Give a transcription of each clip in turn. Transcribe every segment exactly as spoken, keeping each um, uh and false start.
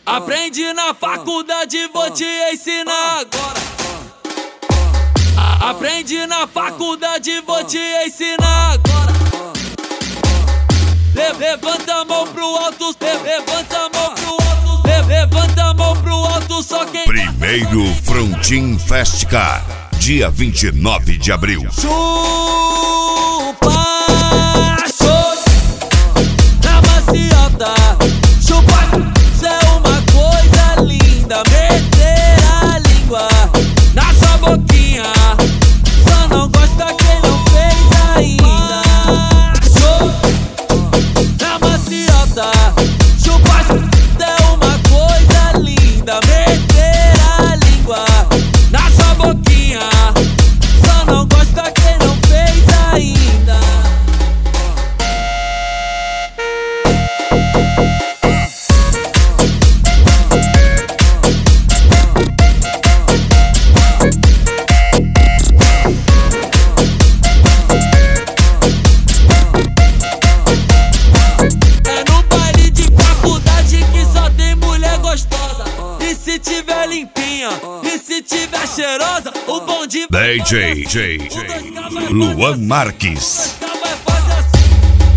Aprende na faculdade, vou te ensinar agora. Aprende na faculdade, vou te ensinar agora. Levanta a mão pro alto, levanta a mão pro alto, levanta a mão pro alto, só quem... Primeiro Frontin Festcar, dia vinte e nove de abril. Chupa, show na maciota. Chupa, isso é uma coisa linda. Meter a língua na sua boquinha, só não gosta quem não fez ainda. Show na maciota. Chupa, isso é uma coisa linda. Meter a língua na sua boquinha, só não gosta quem não fez ainda. É no baile de faculdade que só tem mulher gostosa. E se tiver limpinha, e se tiver cheirosa, o bonde vai D J J Luan Marques. vai fazer assim.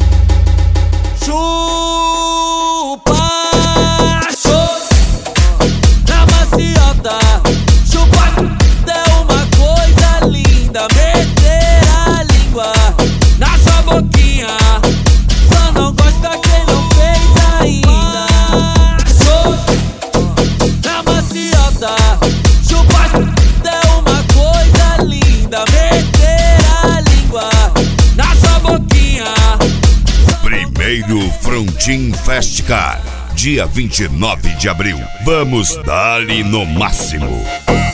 Chupa, show na maciota. Chupa, é uma coisa linda. Meter a língua na sua boquinha, só não gosta quem não fez ainda. Show na maciota. Chupa, é uma coisa linda. Meter a língua na sua boquinha. Primeiro Frontin Festcar, dia vinte e nove de abril. Vamos dar-lhe no máximo.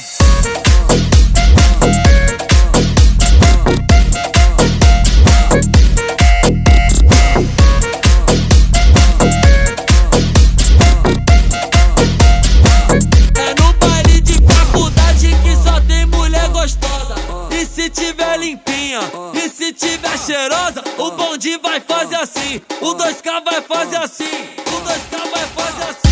É no baile de faculdade que só tem mulher gostosa. E se tiver limpinha, e se tiver cheirosa, o bonde vai fazer assim. O dois K vai fazer assim. O dois K vai fazer assim.